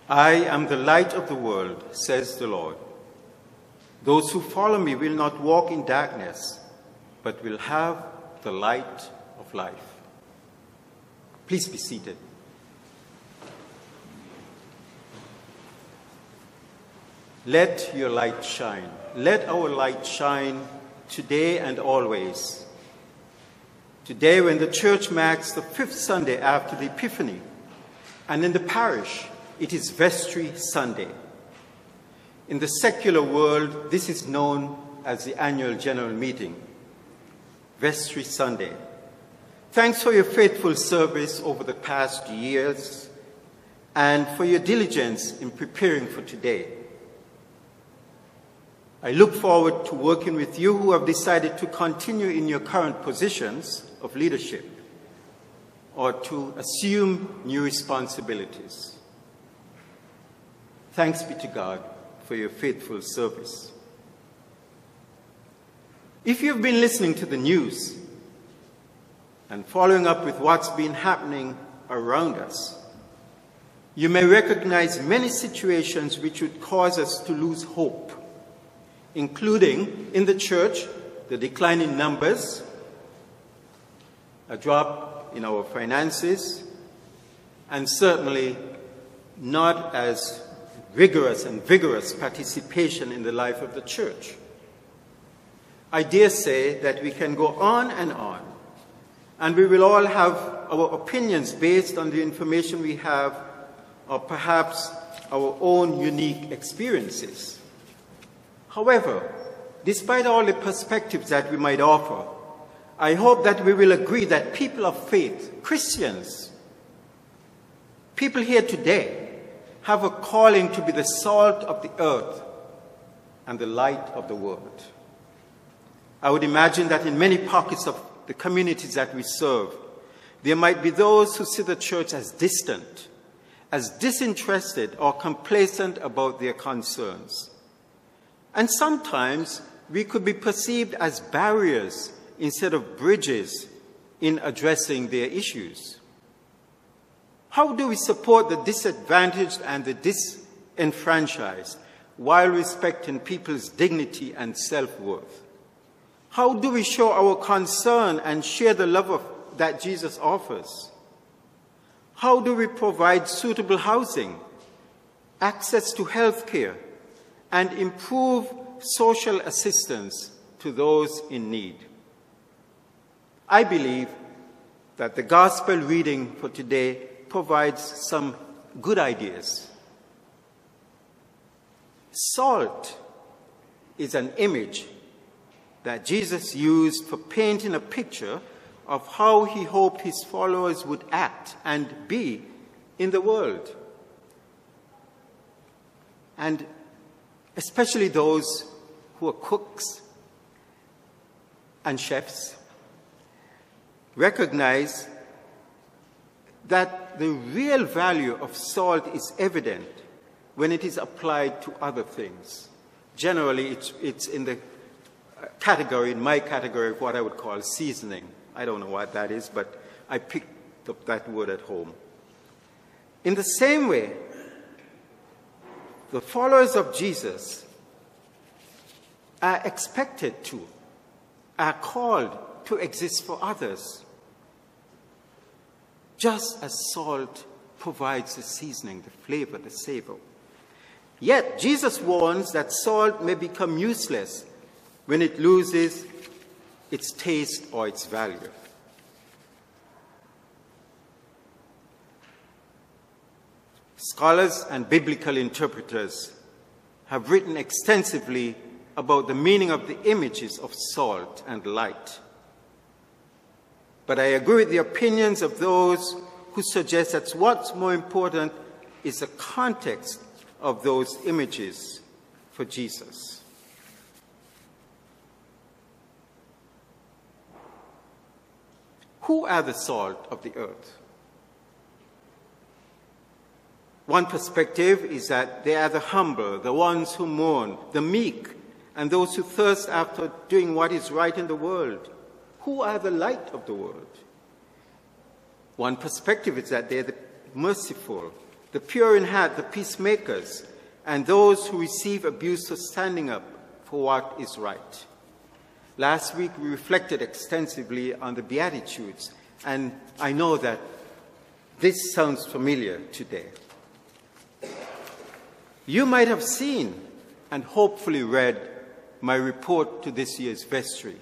I am the light of the world, says the Lord. Those who follow me will not walk in darkness, but will have the light of life. Please be seated. Let your light shine. Let our light shine today and always. Today, when the church marks the 5th Sunday after the Epiphany, and in the parish, it is Vestry Sunday. In the secular world, this is known as the annual general meeting, Vestry Sunday. Thanks for your faithful service over the past years and for your diligence in preparing for today. I look forward to working with you who have decided to continue in your current positions of leadership or to assume new responsibilities. Thanks be to God for your faithful service. If you've been listening to the news and following up with what's been happening around us, you may recognize many situations which would cause us to lose hope, including in the church, the decline in numbers, a drop in our finances, and certainly not as rigorous and vigorous participation in the life of the church. I dare say that we can go on, and we will all have our opinions based on the information we have, or perhaps our own unique experiences. However, despite all the perspectives that we might offer, I hope that we will agree that people of faith, Christians, people here today, have a calling to be the salt of the earth and the light of the world. I would imagine that in many pockets of the communities that we serve, there might be those who see the church as distant, as disinterested or complacent about their concerns. And sometimes we could be perceived as barriers instead of bridges in addressing their issues. How do we support the disadvantaged and the disenfranchised while respecting people's dignity and self-worth? How do we show our concern and share the love that Jesus offers? How do we provide suitable housing, access to health care, and improve social assistance to those in need? I believe that the gospel reading for today provides some good ideas. Salt is an image that Jesus used for painting a picture of how he hoped his followers would act and be in the world. And especially those who are cooks and chefs recognize that the real value of salt is evident when it is applied to other things. Generally, it's in the category, in my category, of what I would call seasoning. I don't know what that is, but I picked up that word at home. In the same way, the followers of Jesus are expected to, are called to exist for others, just as salt provides the seasoning, the flavor, the savor. Yet, Jesus warns that salt may become useless when it loses its taste or its value. Scholars and biblical interpreters have written extensively about the meaning of the images of salt and light. But I agree with the opinions of those who suggest that what's more important is the context of those images for Jesus. Who are the salt of the earth? One perspective is that they are the humble, the ones who mourn, the meek, and those who thirst after doing what is right in the world. Who are the light of the world? One perspective is that they're the merciful, the pure in heart, the peacemakers, and those who receive abuse for standing up for what is right. Last week, we reflected extensively on the Beatitudes, and I know that this sounds familiar today. You might have seen and hopefully read my report to this year's vestry.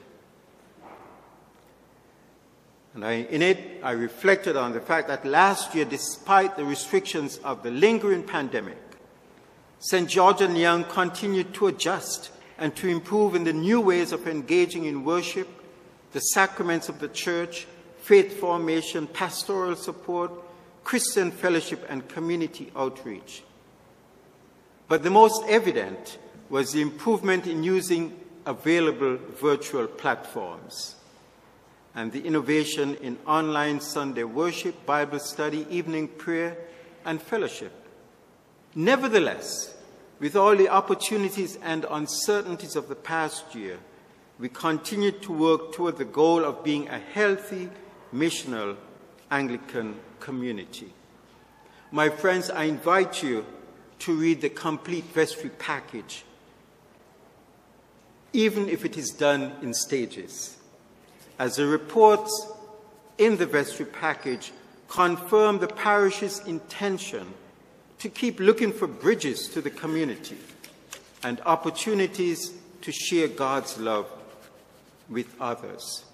And in it, I reflected on the fact that last year, despite the restrictions of the lingering pandemic, St. George and Young continued to adjust and to improve in the new ways of engaging in worship, the sacraments of the church, faith formation, pastoral support, Christian fellowship, and community outreach. But the most evident was the improvement in using available virtual platforms and the innovation in online Sunday worship, Bible study, evening prayer, and fellowship. Nevertheless, with all the opportunities and uncertainties of the past year, we continued to work toward the goal of being a healthy, missional Anglican community. My friends, I invite you to read the complete vestry package, even if it is done in stages, as the reports in the vestry package confirm the parish's intention to keep looking for bridges to the community and opportunities to share God's love with others.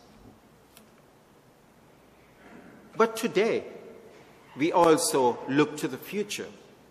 But today, we also look to the future.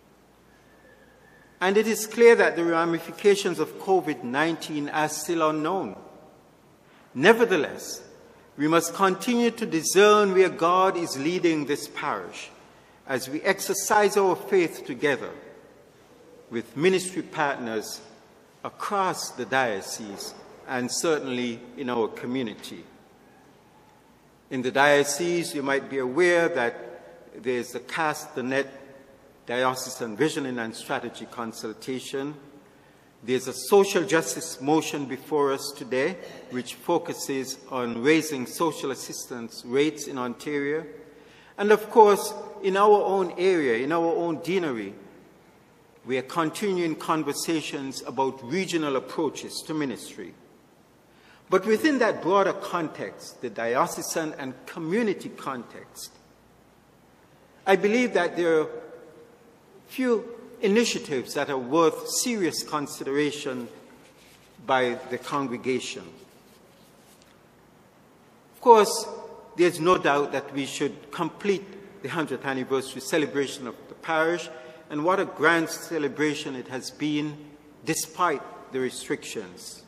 And it is clear that the ramifications of COVID-19 are still unknown. Nevertheless, we must continue to discern where God is leading this parish as we exercise our faith together with ministry partners across the diocese and certainly in our community. In the diocese, you might be aware that there's the Cast the Net Diocesan Visioning and Strategy Consultation. There's a social justice motion before us today, which focuses on raising social assistance rates in Ontario. And of course, in our own area, in our own deanery, we are continuing conversations about regional approaches to ministry. But within that broader context, the diocesan and community context, I believe that there are few initiatives that are worth serious consideration by the congregation. Of course, there's no doubt that we should complete the 100th anniversary celebration of the parish, and what a grand celebration it has been despite the restrictions.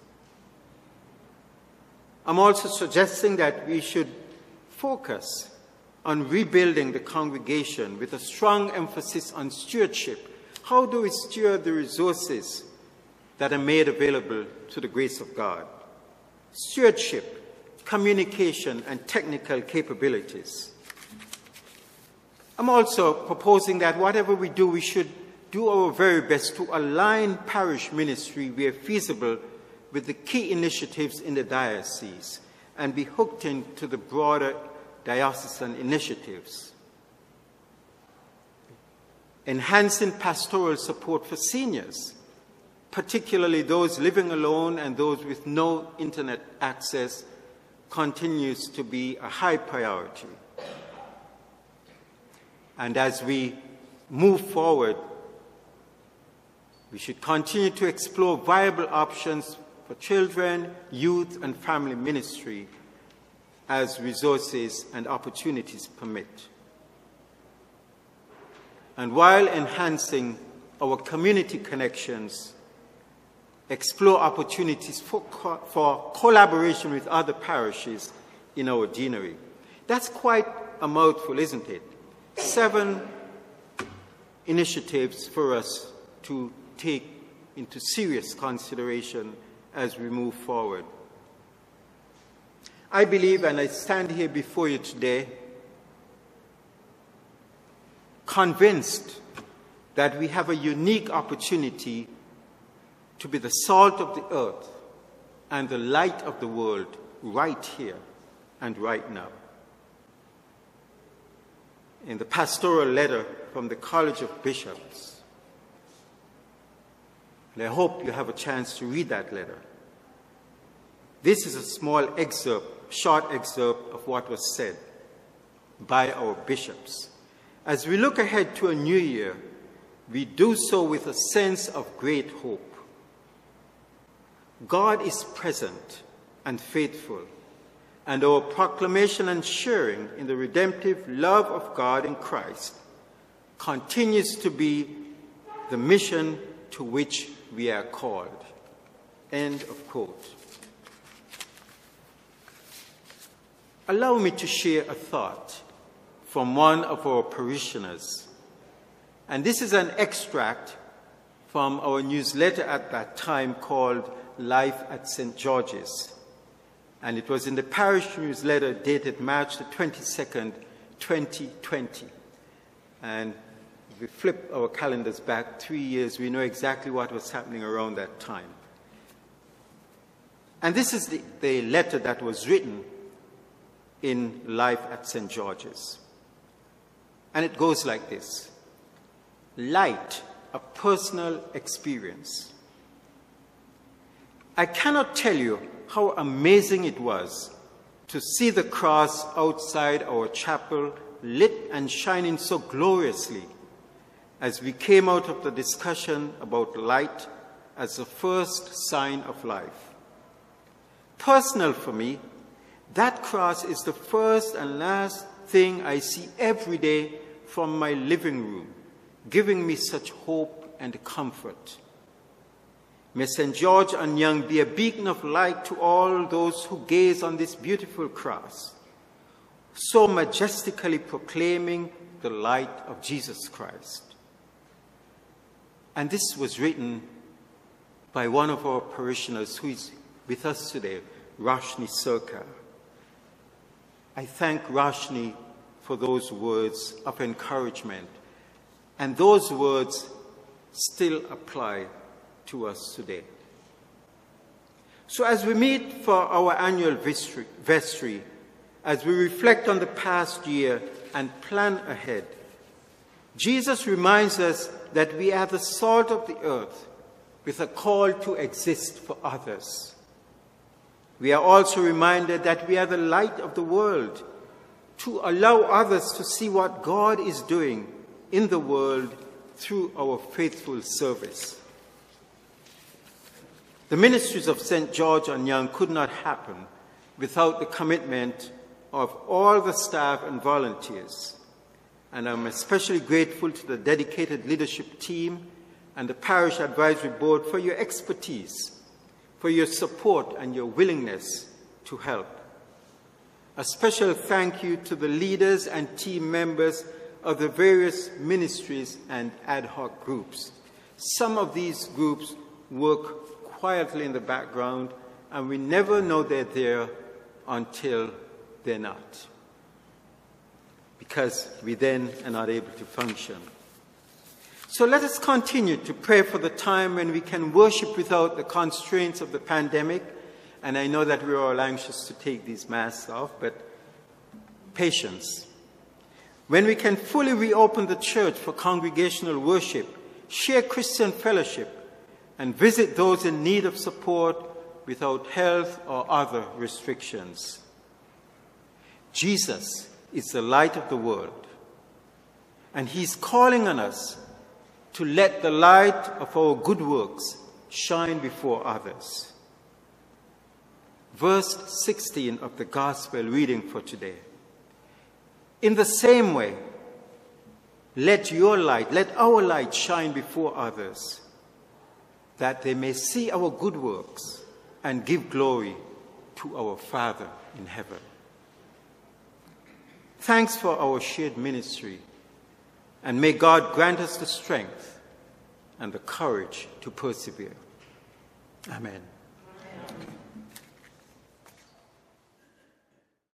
I'm also suggesting that we should focus on rebuilding the congregation with a strong emphasis on stewardship. How do we steward the resources that are made available to the grace of God? Stewardship, communication, and technical capabilities. I'm also proposing that whatever we do, we should do our very best to align parish ministry where feasible with the key initiatives in the diocese and be hooked into the broader diocesan initiatives. Enhancing pastoral support for seniors, particularly those living alone and those with no internet access, continues to be a high priority. And as we move forward, we should continue to explore viable options for children, youth, and family ministry as resources and opportunities permit. And while enhancing our community connections, explore opportunities for collaboration with other parishes in our deanery. That's quite a mouthful, isn't it? 7 initiatives for us to take into serious consideration as we move forward. I believe, and I stand here before you today, convinced that we have a unique opportunity to be the salt of the earth and the light of the world right here and right now. in the pastoral letter from the College of Bishops. And I hope you have a chance to read that letter. This is a small excerpt, short excerpt of what was said by our bishops. As we look ahead to a new year, we do so with a sense of great hope. God is present and faithful, and our proclamation and sharing in the redemptive love of God in Christ continues to be the mission to which we are called. End of quote. Allow me to share a thought from one of our parishioners. And this is an extract from our newsletter at that time called Life at St. George's. And it was in the parish newsletter dated March the 22nd, 2020. And if we flip our calendars back 3 years, we know exactly what was happening around that time. And this is the letter that was written in Life at St. George's. And it goes like this. Light, a personal experience. I cannot tell you how amazing it was to see the cross outside our chapel lit and shining so gloriously as we came out of the discussion about light as the first sign of life. Personal for me, that cross is the first and last thing I see every day from my living room, giving me such hope and comfort. May St. George Anyang be a beacon of light to all those who gaze on this beautiful cross, so majestically proclaiming the light of Jesus Christ. And this was written by one of our parishioners who is with us today, Roshni Sarkar. I thank Roshni for those words of encouragement, and those words still apply to us today. So as we meet for our annual vestry, as we reflect on the past year and plan ahead, Jesus reminds us that we are the salt of the earth with a call to exist for others. We are also reminded that we are the light of the world to allow others to see what God is doing in the world through our faithful service. The ministries of St. George Anyang could not happen without the commitment of all the staff and volunteers. And I'm especially grateful to the dedicated leadership team and the Parish Advisory Board for your expertise, for your support and your willingness to help. A special thank you to the leaders and team members of the various ministries and ad hoc groups. Some of these groups work quietly in the background, and we never know they're there until they're not, because we then are not able to function. So let us continue to pray for the time when we can worship without the constraints of the pandemic. And I know that we're all anxious to take these masks off, but patience. When we can fully reopen the church for congregational worship, share Christian fellowship, and visit those in need of support without health or other restrictions. Jesus is the light of the world, and he's calling on us to let the light of our good works shine before others. Verse 16 of the Gospel reading for today. In the same way, let our light shine before others, that they may see our good works and give glory to our Father in heaven. Thanks for our shared ministry, and may God grant us the strength and the courage to persevere. Amen.